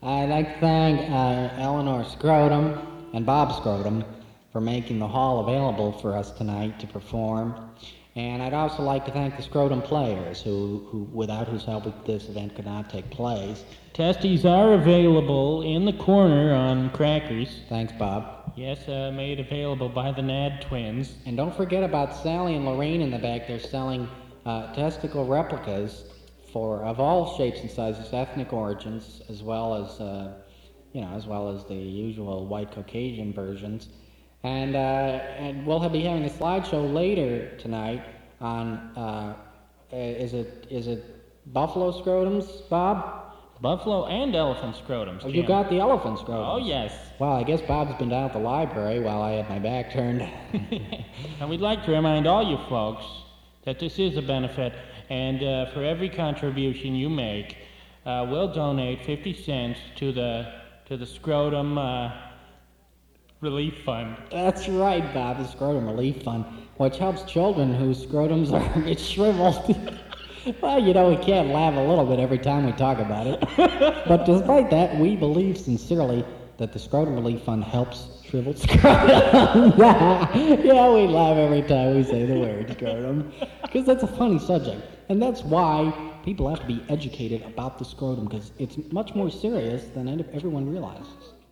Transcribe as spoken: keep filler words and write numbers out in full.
I'd like to thank uh, Eleanor Scrotum and Bob Scrotum for making the hall available for us tonight to perform. And I'd also like to thank the Scrotum players, who, who without whose help this event could not take place. Testes are available in the corner on crackers. Thanks, Bob. Yes, uh, made available by the Nad twins. And don't forget about Sally and Lorraine in the back. They're selling uh, testicle replicas for of all shapes and sizes, ethnic origins, as well as uh, you know, as well as the usual white Caucasian versions. And, uh, and we'll be having a slideshow later tonight on, uh, is it is it buffalo scrotums, Bob? Buffalo and elephant scrotums, Oh, Jim. you got the elephant scrotums. Oh, yes. Well, I guess Bob's been down at the library while I had my back turned. And we'd like to remind all you folks that this is a benefit, and uh, for every contribution you make, uh, we'll donate fifty cents to the to the Scrotum uh, Relief Fund. That's right, Bob, the Scrotum Relief Fund, which helps children whose scrotums are shriveled. Well, you know, we can't laugh a little bit every time we talk about it. But despite that, we believe sincerely that the Scrotum Relief Fund helps shriveled scrotum. Yeah, we laugh every time we say the word scrotum, because that's a funny subject. And that's why people have to be educated about the scrotum, because it's much more serious than everyone realizes.